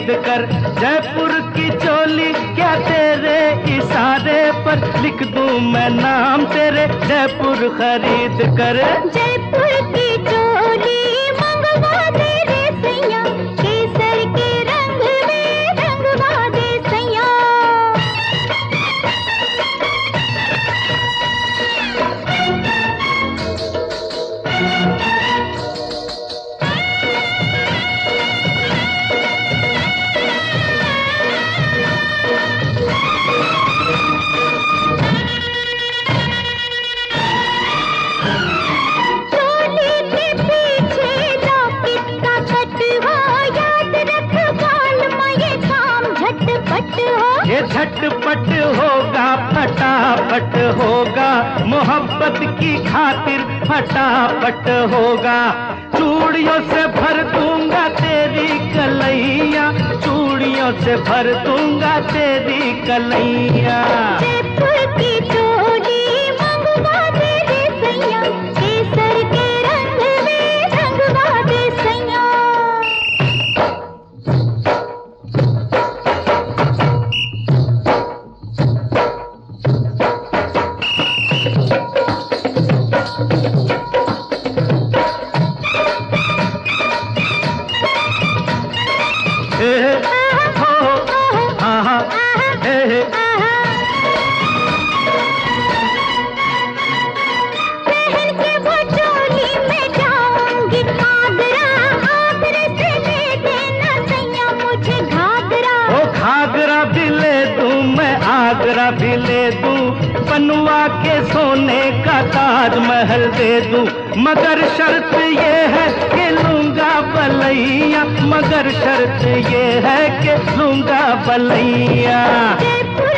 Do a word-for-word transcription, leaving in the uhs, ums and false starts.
खरीद कर। जयपुर की चोली क्या तेरे इशारे पर लिख दूं मैं नाम तेरे, जयपुर खरीद कर। जयपुर की चोली मंगवा दे रे सैया, केसर के रंग में रंगवा दे सैया। ये झटपट होगा फटाफट होगा, मोहब्बत की खातिर फटाफट होगा। चूड़ियों से भर दूंगा तेरी कलैया, चूड़ियों से भर दूंगा तेरी कलैया। जयपुर की चोली मंगवा दे रे सैया, केसर के रंग में रंगवा दे सैया। आगरा भी ले दूं, बनवा के सोने का ताजमहल दे दूं, मगर शर्त ये है कि लूंगा बलैया, मगर शर्त ये है कि लूंगा बलैया।